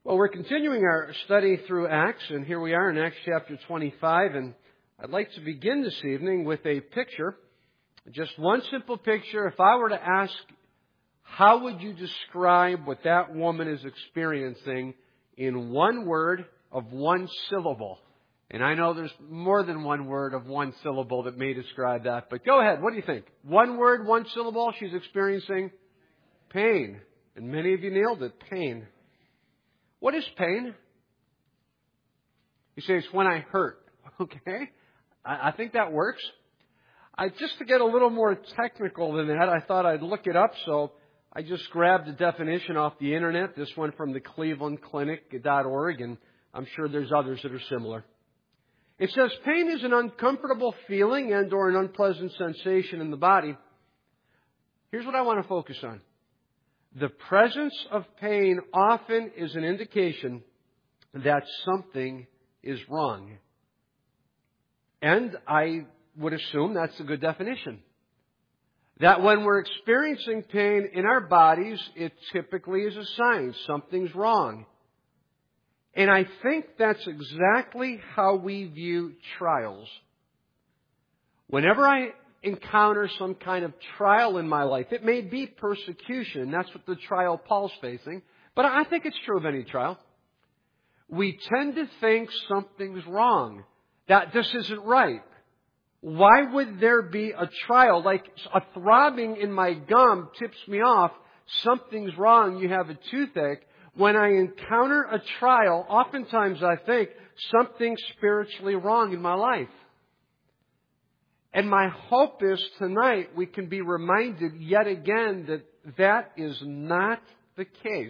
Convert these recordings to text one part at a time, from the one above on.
Well, we're continuing our study through Acts, and here we are in Acts chapter 25, and I'd like to begin this evening with a picture, just one simple picture. If I were to ask, how would you describe what that woman is experiencing in one word of one syllable? And I know there's more than one word of one syllable that may describe that, but go ahead, what do you think? One word, one syllable, she's experiencing pain. And many of you nailed it, pain. What is pain? You say, it's when I hurt. Okay. I think that works. Just to get a little more technical than that, I thought I'd look it up. So I just grabbed a definition off the internet. This one from the clevelandclinic.org, and I'm sure there's others that are similar. It says, pain is an uncomfortable feeling and or an unpleasant sensation in the body. Here's what I want to focus on. The presence of pain often is an indication that something is wrong. And I would assume that's a good definition. That when we're experiencing pain in our bodies, it typically is a sign something's wrong. And I think that's exactly how we view trials. Whenever I encounter some kind of trial in my life, it may be persecution. That's what the trial Paul's facing. But I think it's true of any trial. We tend to think something's wrong, that this isn't right. Why would there be a trial? Like a throbbing in my gum tips me off, something's wrong, you have a toothache. When I encounter a trial, oftentimes I think something's spiritually wrong in my life. And my hope is tonight we can be reminded yet again that that is not the case.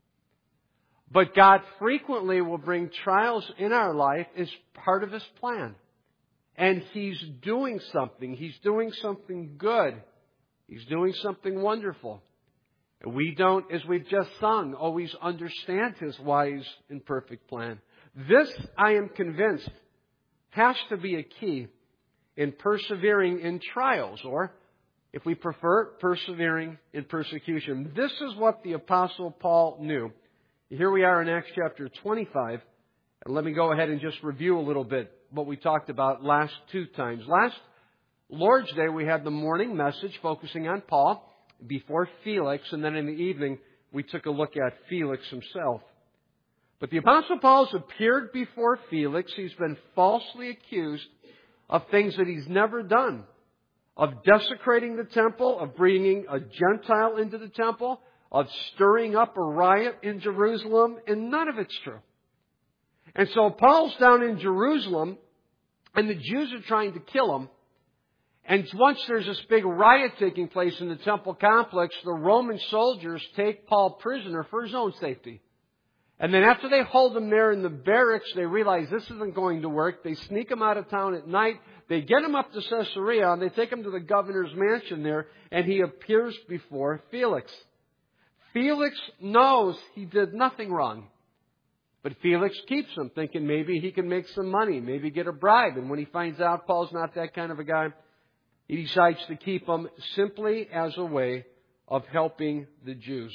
But God frequently will bring trials in our life as part of His plan. And He's doing something. He's doing something good. He's doing something wonderful. And we don't, as we've just sung, always understand His wise and perfect plan. This, I am convinced, has to be a key in persevering in trials, or, if we prefer, persevering in persecution. This is what the Apostle Paul knew. Here we are in Acts chapter 25, and let me go ahead and just review a little bit what we talked about last two times. Last Lord's Day, we had the morning message focusing on Paul before Felix, and then in the evening, we took a look at Felix himself. But the Apostle Paul's appeared before Felix. He's been falsely accused of things that he's never done, of desecrating the temple, of bringing a Gentile into the temple, of stirring up a riot in Jerusalem, and none of it's true. And so Paul's down in Jerusalem, and the Jews are trying to kill him. And once there's this big riot taking place in the temple complex, the Roman soldiers take Paul prisoner for his own safety. And then after they hold him there in the barracks, they realize this isn't going to work. They sneak him out of town at night. They get him up to Caesarea, and they take him to the governor's mansion there, and he appears before Felix. Felix knows he did nothing wrong. But Felix keeps him, thinking maybe he can make some money, maybe get a bribe. And when he finds out Paul's not that kind of a guy, he decides to keep him simply as a way of helping the Jews.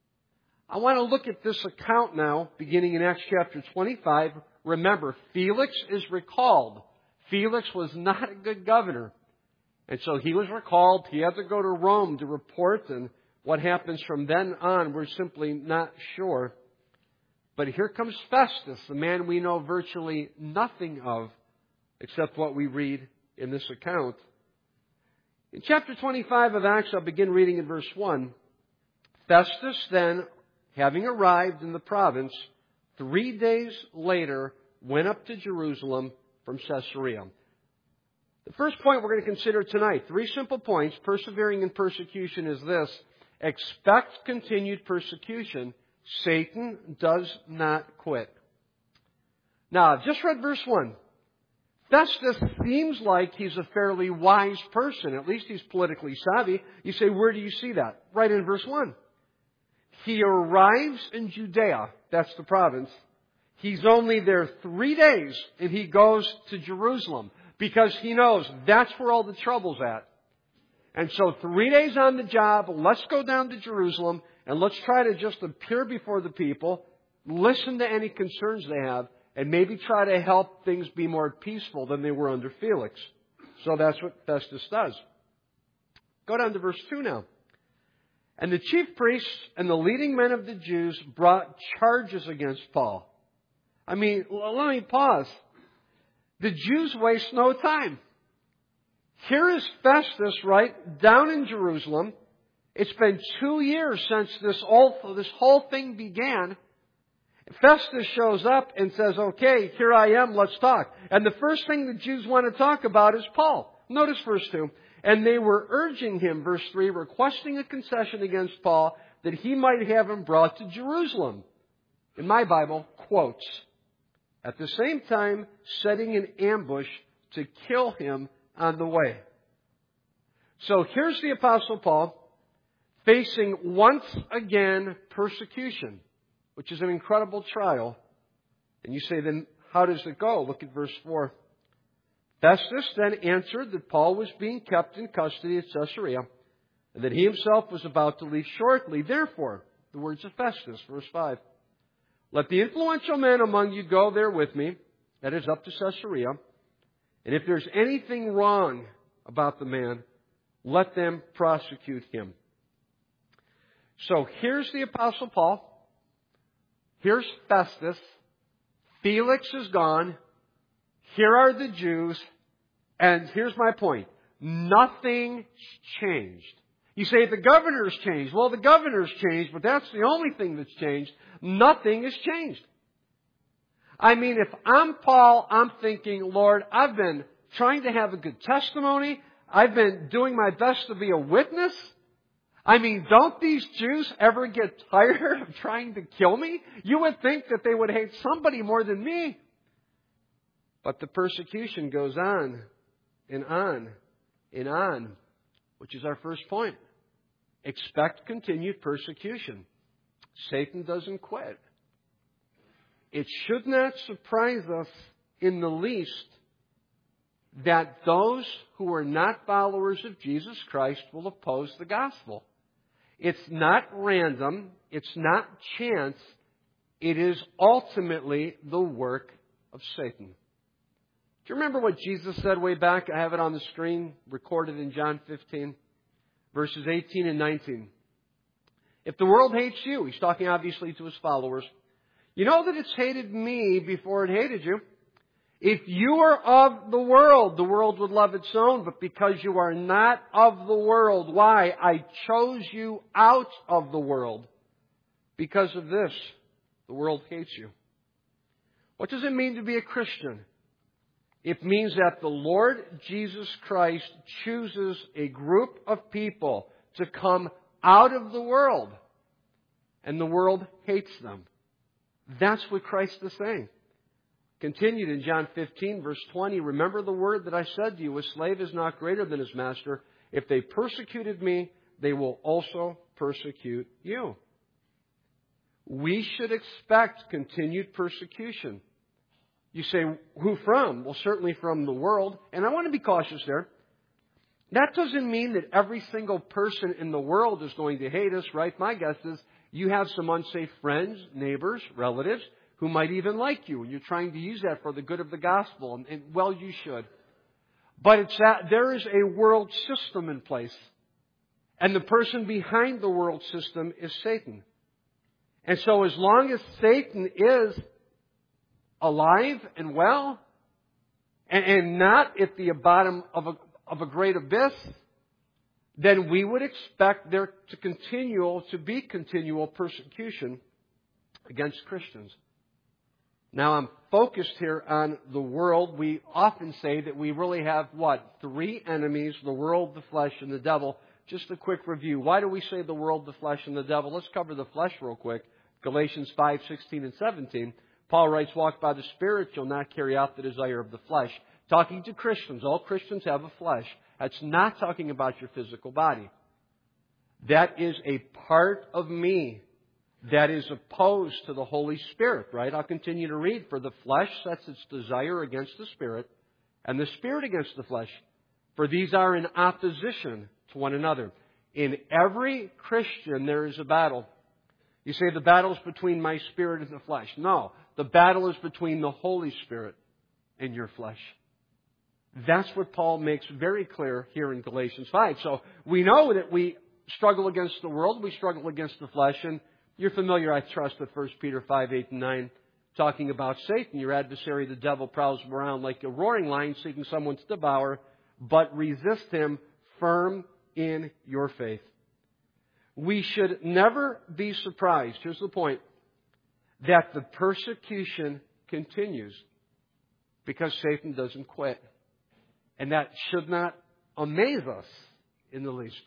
I want to look at this account now, beginning in Acts chapter 25. Remember, Felix is recalled. Felix was not a good governor. And so he was recalled. He had to go to Rome to report. And what happens from then on, we're simply not sure. But here comes Festus, the man we know virtually nothing of, except what we read in this account. In chapter 25 of Acts, I'll begin reading in verse 1. Festus then, having arrived in the province, 3 days later went up to Jerusalem from Caesarea. The first point we're going to consider tonight, 3 simple points, persevering in persecution, is this. Expect continued persecution. Satan does not quit. Now, I've just read verse 1. Festus seems like he's a fairly wise person. At least he's politically savvy. You say, where do you see that? Right in verse 1. He arrives in Judea. That's the province. He's only there 3 days, and he goes to Jerusalem because he knows that's where all the trouble's at. And so 3 days on the job, let's go down to Jerusalem, and let's try to just appear before the people. listen to any concerns they have, and maybe try to help things be more peaceful than they were under Felix. So that's what Festus does. Go down to verse 2 now. And the chief priests and the leading men of the Jews brought charges against Paul. I mean, let me pause. The Jews waste no time. Here is Festus, right, down in Jerusalem. It's been 2 years since this whole thing began. Festus shows up and says, okay, here I am, let's talk. And the first thing the Jews want to talk about is Paul. Notice verse 2. And they were urging him, verse 3, requesting a concession against Paul that he might have him brought to Jerusalem. In my Bible, quotes. At the same time, setting an ambush to kill him on the way. So here's the Apostle Paul facing once again persecution, which is an incredible trial. And you say, then how does it go? Look at verse 4. Festus then answered that Paul was being kept in custody at Caesarea, and that he himself was about to leave shortly. Therefore, the words of Festus, verse 5. Let the influential men among you go there with me, that is, up to Caesarea, and if there's anything wrong about the man, let them prosecute him. So here's the Apostle Paul. Here's Festus. Felix is gone. Here are the Jews. And here's my point. Nothing's changed. You say the governor's changed. Well, the governor's changed, but that's the only thing that's changed. Nothing has changed. I mean, if I'm Paul, I'm thinking, Lord, I've been trying to have a good testimony. I've been doing my best to be a witness. I mean, don't these Jews ever get tired of trying to kill me? You would think that they would hate somebody more than me. But the persecution goes on and on and on, which is our first point. Expect continued persecution. Satan doesn't quit. It should not surprise us in the least that those who are not followers of Jesus Christ will oppose the gospel. It's not random. It's not chance. It is ultimately the work of Satan. Do you remember what Jesus said way back? I have it on the screen, recorded in John 15, verses 18 and 19. If the world hates you, he's talking obviously to his followers, you know that it's hated me before it hated you. If you were of the world would love its own. But because you are not of the world, why? I chose you out of the world. Because of this, the world hates you. What does it mean to be a Christian? It means that the Lord Jesus Christ chooses a group of people to come out of the world, and the world hates them. That's what Christ is saying. Continued in John 15, verse 20, remember the word that I said to you, a slave is not greater than his master. If they persecuted me, they will also persecute you. We should expect continued persecution. You say, who from? Well, certainly from the world. And I want to be cautious there. That doesn't mean that every single person in the world is going to hate us, right? My guess is you have some unsafe friends, neighbors, relatives who might even like you, and you're trying to use that for the good of the gospel, and well, you should. But it's that there is a world system in place, and the person behind the world system is Satan. And so as long as Satan is alive and well, and not at the bottom of a great abyss, then we would expect there to be continual persecution against Christians. Now, I'm focused here on the world. We often say that we really have, three enemies, the world, the flesh, and the devil. Just a quick review. Why do we say the world, the flesh, and the devil? Let's cover the flesh real quick. Galatians 5, 16, and 17. Paul writes, walk by the Spirit, you'll not carry out the desire of the flesh. Talking to Christians. All Christians have a flesh. That's not talking about your physical body. That is a part of me that is opposed to the Holy Spirit, right? I'll continue to read. For the flesh sets its desire against the Spirit, and the Spirit against the flesh. For these are in opposition to one another. In every Christian there is a battle. You say the battle is between my spirit and the flesh. No, the battle is between the Holy Spirit and your flesh. That's what Paul makes very clear here in Galatians 5. So we know that we struggle against the world, we struggle against the flesh, and you're familiar, I trust, with 1 Peter 5, 8, and 9, talking about Satan. Your adversary, the devil, prowls around like a roaring lion seeking someone to devour, but resist him firm in your faith. We should never be surprised, here's the point, that the persecution continues because Satan doesn't quit. And that should not amaze us in the least.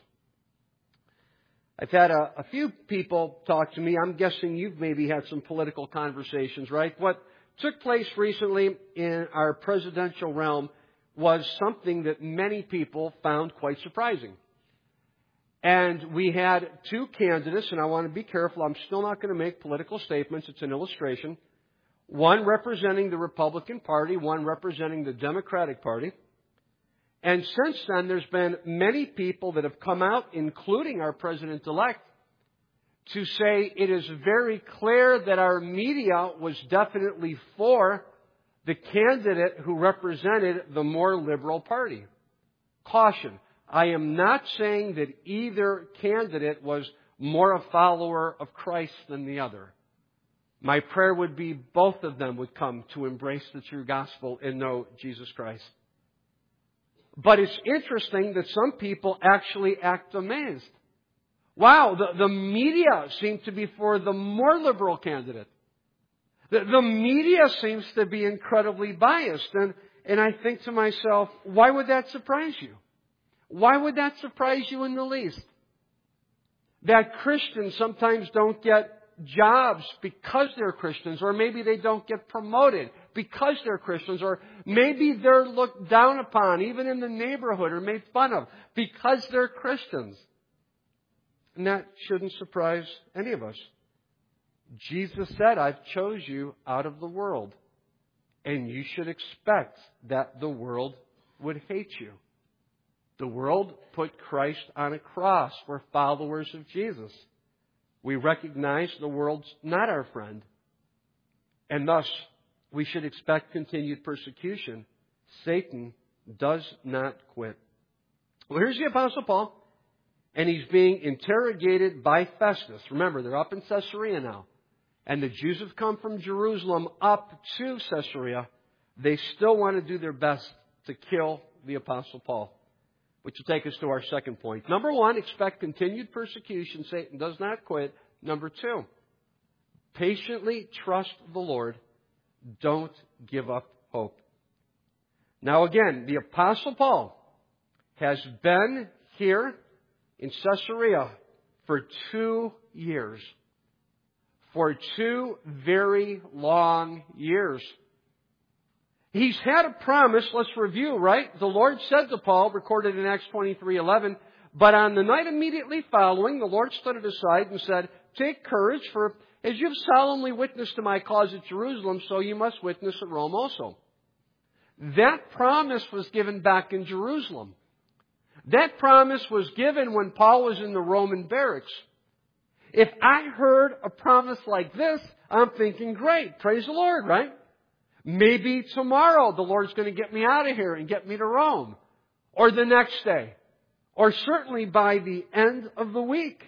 I've had a few people talk to me. I'm guessing you've maybe had some political conversations, right? What took place recently in our presidential realm was something that many people found quite surprising. And we had two candidates, and I want to be careful. I'm still not going to make political statements. It's an illustration. One representing the Republican Party, one representing the Democratic Party. And since then, there's been many people that have come out, including our President-elect, to say it is very clear that our media was definitely for the candidate who represented the more liberal party. Caution. I am not saying that either candidate was more a follower of Christ than the other. My prayer would be both of them would come to embrace the true gospel and know Jesus Christ. But it's interesting that some people actually act amazed. Wow, the media seems to be for the more liberal candidate. The media seems to be incredibly biased. And I think to myself, why would that surprise you? Why would that surprise you in the least? That Christians sometimes don't get jobs because they're Christians, or maybe they don't get promoted because they're Christians, or maybe they're looked down upon, even in the neighborhood, or made fun of because they're Christians. And that shouldn't surprise any of us. Jesus said, I've chose you out of the world. And you should expect that the world would hate you. The world put Christ on a cross. We're followers of Jesus. We recognize the world's not our friend. And thus, we should expect continued persecution. Satan does not quit. Well, here's the Apostle Paul. And he's being interrogated by Festus. Remember, they're up in Caesarea now. And the Jews have come from Jerusalem up to Caesarea. They still want to do their best to kill the Apostle Paul. Which will take us to our second point. Number one, expect continued persecution. Satan does not quit. Number two, patiently trust the Lord. Don't give up hope. Now again, the Apostle Paul has been here in Caesarea for 2 years. For 2 very long years. He's had a promise. Let's review, right? The Lord said to Paul, recorded in Acts 23:11, but on the night immediately following, the Lord stood at his side and said, take courage, for as you've solemnly witnessed to my cause at Jerusalem, so you must witness at Rome also. That promise was given back in Jerusalem. That promise was given when Paul was in the Roman barracks. If I heard a promise like this, I'm thinking, great, praise the Lord, right? Maybe tomorrow the Lord's going to get me out of here and get me to Rome. Or the next day. Or certainly by the end of the week.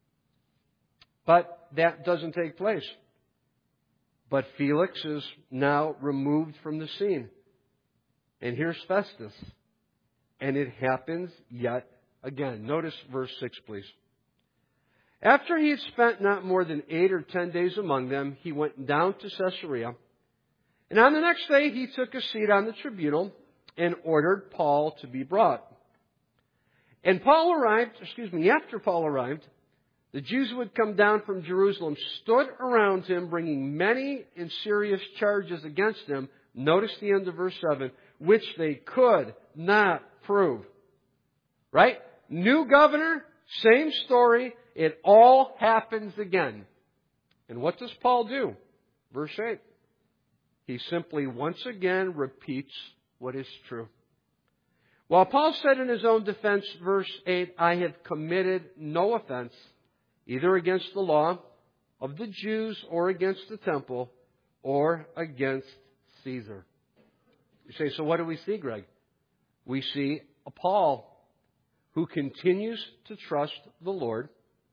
But that doesn't take place. But Felix is now removed from the scene. And here's Festus. And it happens yet again. Notice verse 6, please. After he had spent not more than 8 or 10 days among them, he went down to Caesarea. And on the next day, he took a seat on the tribunal and ordered Paul to be brought. And after Paul arrived, the Jews who had come down from Jerusalem stood around him, bringing many and serious charges against him. Notice the end of verse 7, which they could not prove. Right? New governor, same story. It all happens again. And what does Paul do? Verse 8. He simply once again repeats what is true. While Paul said in his own defense, verse 8, I have committed no offense, either against the law of the Jews or against the temple or against Caesar. You say, so what do we see, Greg? We see a Paul who continues to trust the Lord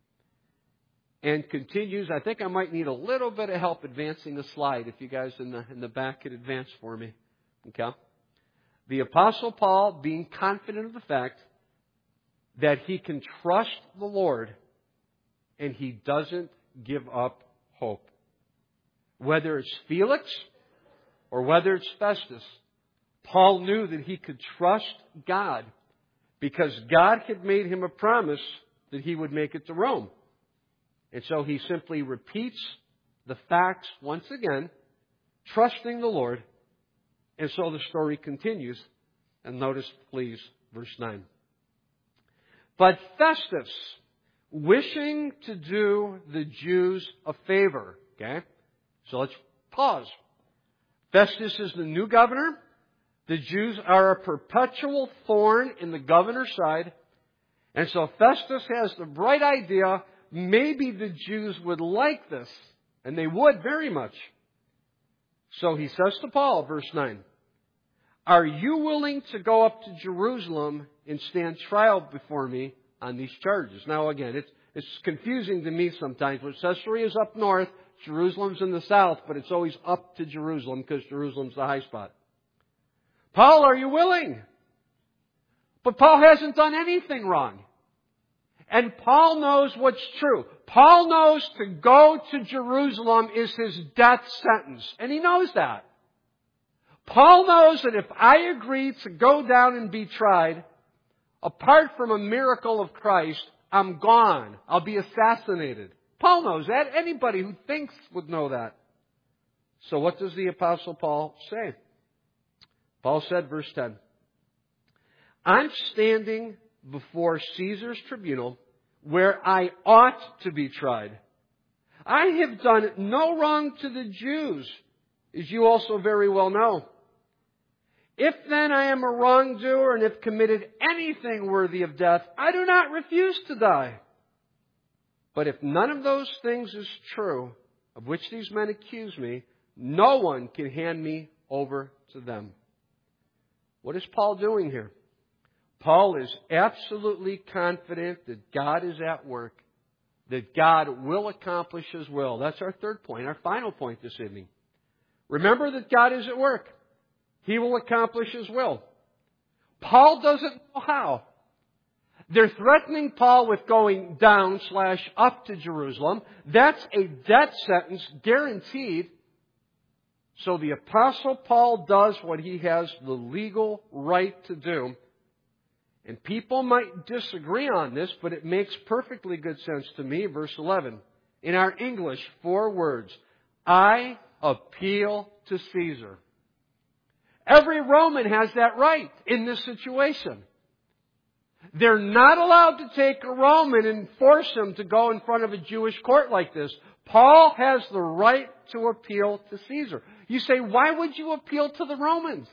and continues. I think I might need a little bit of help advancing the slide if you guys in the back could advance for me. Okay? The Apostle Paul being confident of the fact that he can trust the Lord and he doesn't give up hope. Whether it's Felix or whether it's Festus, Paul knew that he could trust God because God had made him a promise that he would make it to Rome. And so he simply repeats the facts once again, trusting the Lord. And so the story continues. And notice, please, verse 9. But Festus, wishing to do the Jews a favor. Okay? So let's pause. Festus is the new governor. The Jews are a perpetual thorn in the governor's side. And so Festus has the bright idea, maybe the Jews would like this. And they would very much. So he says to Paul, verse 9, are you willing to go up to Jerusalem and stand trial before me on these charges? Now again, it's confusing to me sometimes. But Caesarea is up north, Jerusalem's in the south, but it's always up to Jerusalem because Jerusalem's the high spot. Paul, are you willing? But Paul hasn't done anything wrong. And Paul knows what's true. Paul knows to go to Jerusalem is his death sentence. And he knows that. Paul knows that if I agree to go down and be tried, apart from a miracle of Christ, I'm gone. I'll be assassinated. Paul knows that. Anybody who thinks would know that. So what does the Apostle Paul say? Paul said, verse 10, I'm standing before Caesar's tribunal where I ought to be tried. I have done no wrong to the Jews, as you also very well know. If then I am a wrongdoer and have committed anything worthy of death, I do not refuse to die. But if none of those things is true, of which these men accuse me, no one can hand me over to them. What is Paul doing here? Paul is absolutely confident that God is at work, that God will accomplish His will. That's our third point, our final point this evening. Remember that God is at work. He will accomplish His will. Paul doesn't know how. They're threatening Paul with going down/up to Jerusalem. That's a death sentence guaranteed. So the Apostle Paul does what he has the legal right to do. And people might disagree on this, but it makes perfectly good sense to me. Verse 11. In our English, 4 words. I appeal to Caesar. Every Roman has that right in this situation. They're not allowed to take a Roman and force him to go in front of a Jewish court like this. Paul has the right to appeal to Caesar. You say, why would you appeal to the Romans?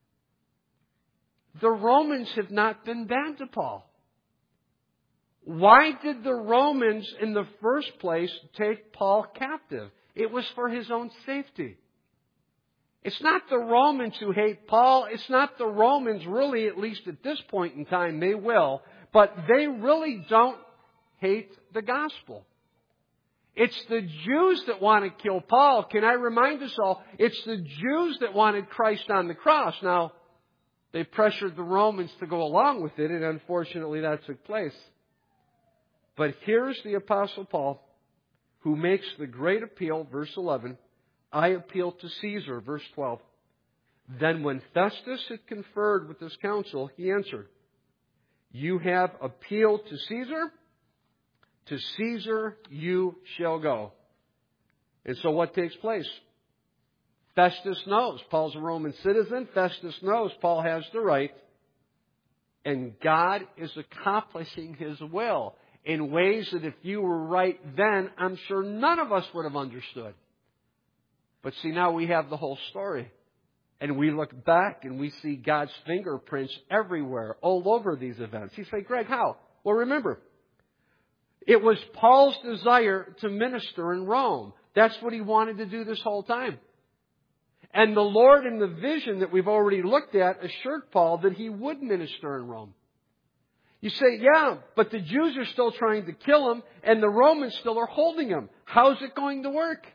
The Romans have not been bad to Paul. Why did the Romans in the first place take Paul captive? It was for his own safety. It's not the Romans who hate Paul. It's not the Romans really, at least at this point in time, they will. But they really don't hate the gospel. It's the Jews that want to kill Paul. Can I remind us all? It's the Jews that wanted Christ on the cross. Now, they pressured the Romans to go along with it, and unfortunately that took place. But here's the Apostle Paul, who makes the great appeal, verse 11. I appeal to Caesar, verse 12. Then when Festus had conferred with his council, he answered, you have appealed to Caesar? To Caesar you shall go. And so what takes place? Festus knows. Paul's a Roman citizen. Festus knows Paul has the right. And God is accomplishing His will in ways that if you were right then, I'm sure none of us would have understood. But see, now we have the whole story. And we look back and we see God's fingerprints everywhere, all over these events. You say, Greg, how? Well, remember, It was Paul's desire to minister in Rome. That's what he wanted to do this whole time. And the Lord, in the vision that we've already looked at, assured Paul that he would minister in Rome. You say, yeah, but the Jews are still trying to kill him, and the Romans still are holding him. How's it going to work?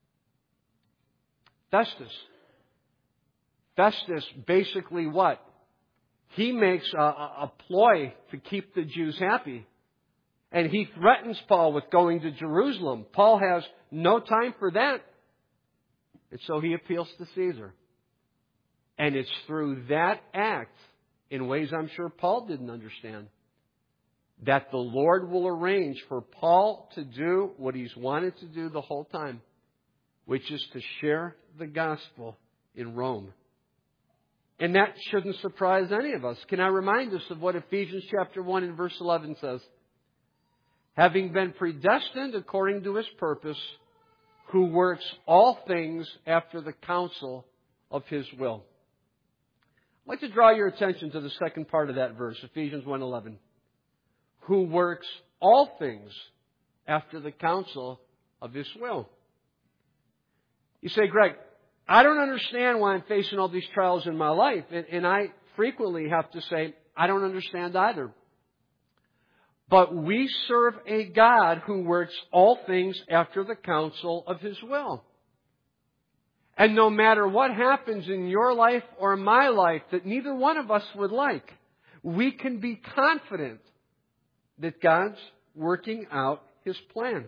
Festus basically what? He makes a ploy to keep the Jews happy. And he threatens Paul with going to Jerusalem. Paul has no time for that. And so he appeals to Caesar. And it's through that act, in ways I'm sure Paul didn't understand, that the Lord will arrange for Paul to do what he's wanted to do the whole time, which is to share the gospel in Rome. And that shouldn't surprise any of us. Can I remind us of what Ephesians chapter 1 and verse 11 says? Having been predestined according to His purpose, who works all things after the counsel of His will. I'd like to draw your attention to the second part of that verse, Ephesians 1:11. Who works all things after the counsel of His will. You say, Greg, I don't understand why I'm facing all these trials in my life. And I frequently have to say, I don't understand either. But we serve a God who works all things after the counsel of His will. And no matter what happens in your life or my life that neither one of us would like, we can be confident that God's working out His plan.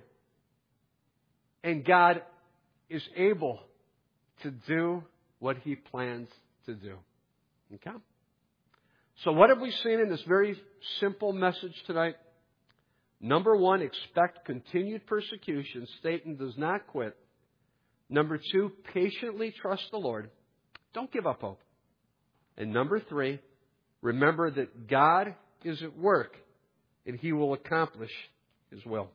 And God is able to do what He plans to do. Okay? So what have we seen in this very simple message tonight? Number one, expect continued persecution. Satan does not quit. Number two, patiently trust the Lord. Don't give up hope. And number three, remember that God is at work and He will accomplish His will.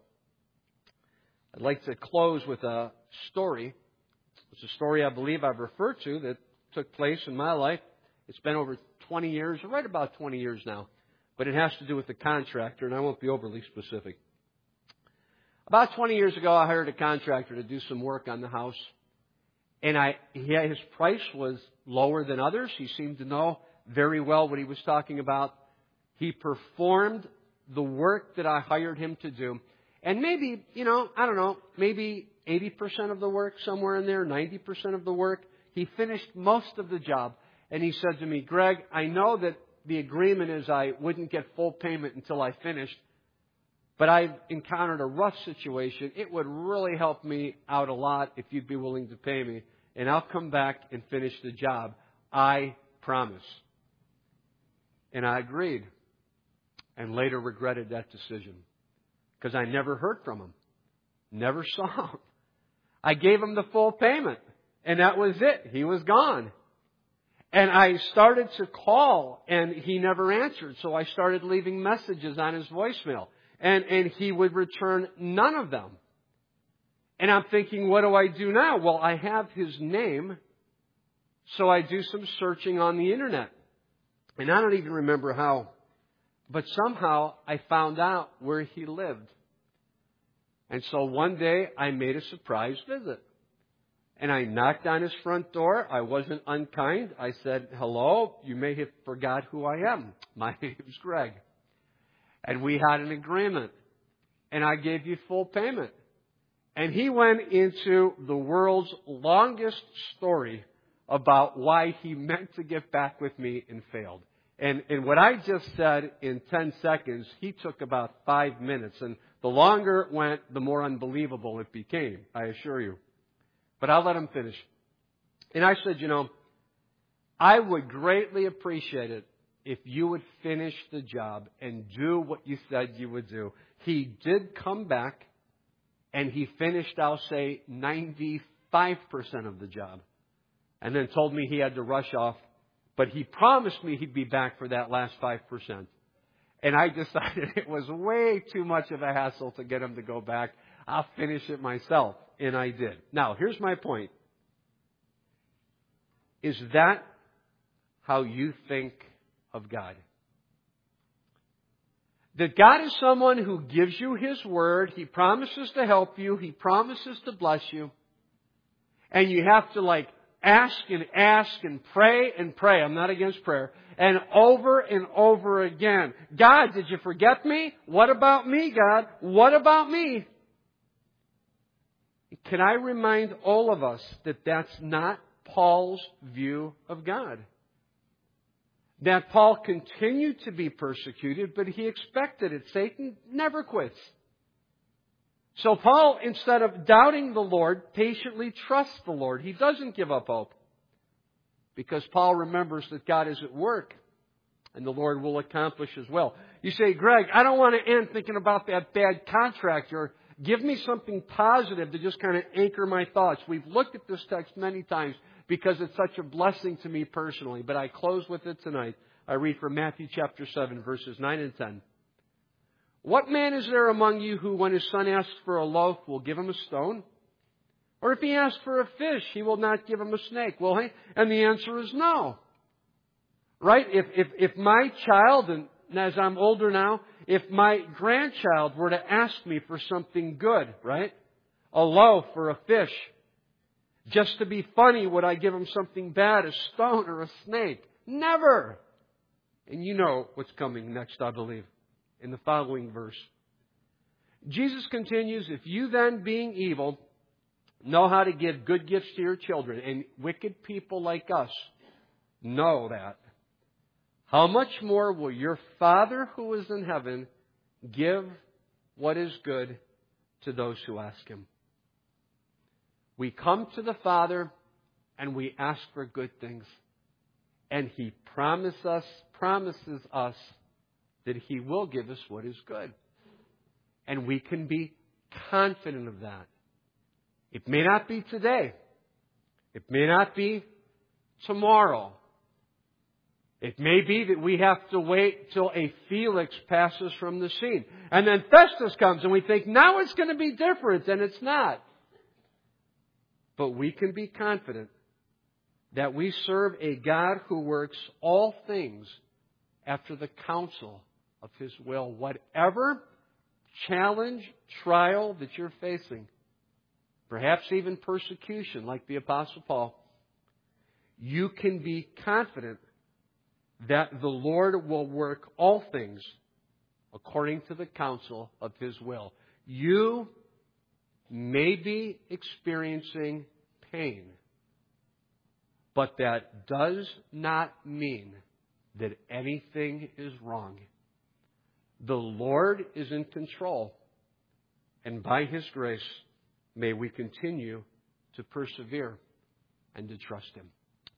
I'd like to close with a story. It's a story I believe I've referred to that took place in my life. It's been over 20 years, or right about 20 years now. But it has to do with the contractor, and I won't be overly specific. About 20 years ago, I hired a contractor to do some work on the house. And his price was lower than others. He seemed to know very well what he was talking about. He performed the work that I hired him to do. And maybe, maybe 80% of the work, somewhere in there, 90% of the work. He finished most of the job. And he said to me, Greg, I know that the agreement is I wouldn't get full payment until I finished, but I've encountered a rough situation. It would really help me out a lot if you'd be willing to pay me, and I'll come back and finish the job. I promise. And I agreed, and later regretted that decision because I never heard from him, never saw him. I gave him the full payment, and that was it. He was gone. And I started to call, and he never answered. So I started leaving messages on his voicemail. And he would return none of them. And I'm thinking, what do I do now? Well, I have his name. So I do some searching on the internet. And I don't even remember how. But somehow I found out where he lived. And so one day I made a surprise visit. And I knocked on his front door. I wasn't unkind. I said, hello, you may have forgot who I am. My name's Greg. And we had an agreement. And I gave you full payment. And he went into the world's longest story about why he meant to get back with me and failed. And what I just said in 10 seconds, he took about 5 minutes. And the longer it went, the more unbelievable it became, I assure you. But I'll let him finish. And I said, I would greatly appreciate it if you would finish the job and do what you said you would do. He did come back, and he finished, I'll say, 95% of the job. And then told me he had to rush off. But he promised me he'd be back for that last 5%. And I decided it was way too much of a hassle to get him to go back. I'll finish it myself. And I did. Now, here's my point. Is that how you think of God? That God is someone who gives you His Word. He promises to help you. He promises to bless you. And you have to ask and pray and pray. I'm not against prayer. And over again. God, did you forget me? What about me, God? What about me? Can I remind all of us that that's not Paul's view of God? That Paul continued to be persecuted, but he expected it. Satan never quits. So Paul, instead of doubting the Lord, patiently trusts the Lord. He doesn't give up hope. Because Paul remembers that God is at work. And the Lord will accomplish His will. You say, Greg, I don't want to end thinking about that bad contract. Or give me something positive to just kind of anchor my thoughts. We've looked at this text many times because it's such a blessing to me personally. But I close with it tonight. I read from Matthew chapter 7, verses 9 and 10. What man is there among you who, when his son asks for a loaf, will give him a stone? Or if he asks for a fish, he will not give him a snake, will he? And the answer is no. Right? If my child, and as I'm older now, if my grandchild were to ask me for something good, right? A loaf or a fish. Just to be funny, would I give him something bad, a stone or a snake? Never. And you know what's coming next, I believe, in the following verse. Jesus continues, if you then, being evil, know how to give good gifts to your children, and wicked people like us know that, how much more will your Father who is in heaven give what is good to those who ask Him? We come to the Father and we ask for good things. And He promises us that He will give us what is good. And we can be confident of that. It may not be today. It may not be tomorrow. It may be that we have to wait till a Felix passes from the scene. And then Festus comes and we think, now it's going to be different, and it's not. But we can be confident that we serve a God who works all things after the counsel of His will. Whatever challenge, trial that you're facing, perhaps even persecution like the Apostle Paul, you can be confident that the Lord will work all things according to the counsel of His will. You may be experiencing pain, but that does not mean that anything is wrong. The Lord is in control, and by His grace, may we continue to persevere and to trust Him.